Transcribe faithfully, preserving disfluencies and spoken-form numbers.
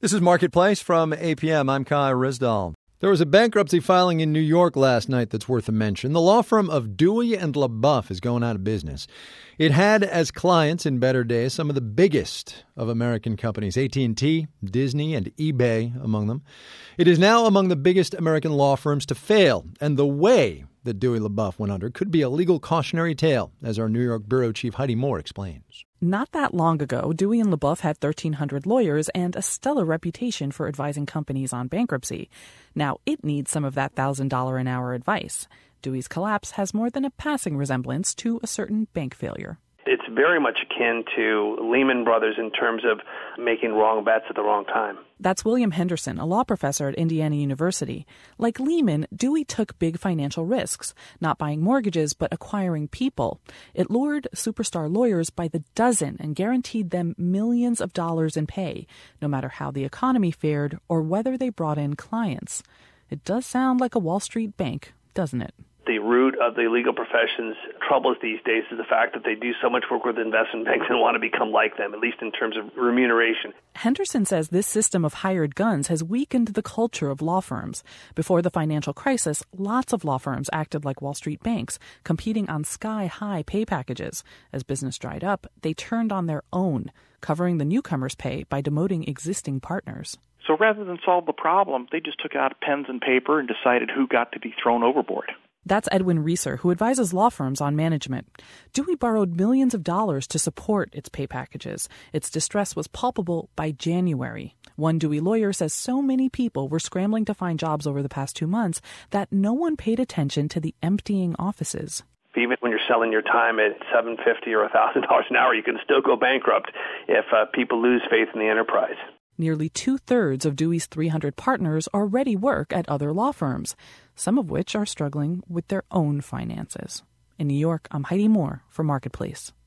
This is Marketplace from A P M. I'm Kai Rizdal. There was a bankruptcy filing in New York last night that's worth a mention. The law firm of Dewey and LaBeouf is going out of business. It had as clients in better days some of the biggest of American companies, A T and T, Disney, and eBay among them. It is now among the biggest American law firms to fail, and the way that Dewey LaBeouf went under could be a legal cautionary tale, as our New York bureau chief Heidi Moore explains. Not that long ago, Dewey and LaBeouf had thirteen hundred lawyers and a stellar reputation for advising companies on bankruptcy. Now it needs some of that one thousand dollars an hour advice. Dewey's collapse has more than a passing resemblance to a certain bank failure. It's very much akin to Lehman Brothers in terms of making wrong bets at the wrong time. That's William Henderson, a law professor at Indiana University. Like Lehman, Dewey took big financial risks, not buying mortgages, but acquiring people. It lured superstar lawyers by the dozen and guaranteed them millions of dollars in pay, no matter how the economy fared or whether they brought in clients. It does sound like a Wall Street bank, doesn't it? The root of the legal profession's troubles these days is the fact that they do so much work with investment banks and want to become like them, at least in terms of remuneration. Henderson says this system of hired guns has weakened the culture of law firms. Before the financial crisis, lots of law firms acted like Wall Street banks, competing on sky-high pay packages. As business dried up, they turned on their own, covering the newcomers' pay by demoting existing partners. So rather than solve the problem, they just took out pens and paper and decided who got to be thrown overboard. That's Edwin Reeser, who advises law firms on management. Dewey borrowed millions of dollars to support its pay packages. Its distress was palpable by January. One Dewey lawyer says so many people were scrambling to find jobs over the past two months that no one paid attention to the emptying offices. Even when you're selling your time at seven hundred fifty dollars or one thousand dollars an hour, you can still go bankrupt if uh, people lose faith in the enterprise. Nearly two-thirds of Dewey's three hundred partners already work at other law firms, some of which are struggling with their own finances. In New York, I'm Heidi Moore for Marketplace.